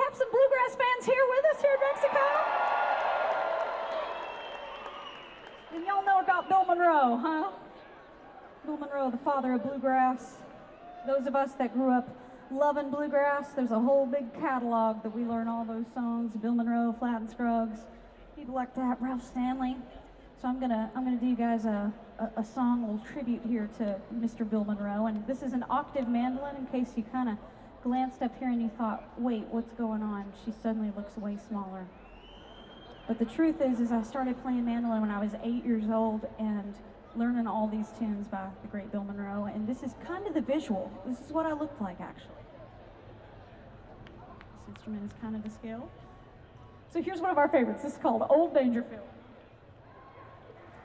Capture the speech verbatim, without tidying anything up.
have some bluegrass fans here with us here in Mexico? And y'all know about Bill Monroe, huh? Bill Monroe, the father of bluegrass. Those of us that grew up loving bluegrass, there's a whole big catalog that we learn all those songs. Bill Monroe, Flatt and Scruggs, people like that, Ralph Stanley. So I'm gonna I'm gonna do you guys a, a, a song, a little tribute here to Mister Bill Monroe. And this is an octave mandolin in case you kind of glanced up here and you thought, wait, what's going on? She suddenly looks way smaller. But the truth is, is I started playing mandolin when I was eight years old and learning all these tunes by the great Bill Monroe. And this is kind of the visual. This is what I looked like, actually. This instrument is kind of to scale. So here's one of our favorites. This is called Old Dangerfield.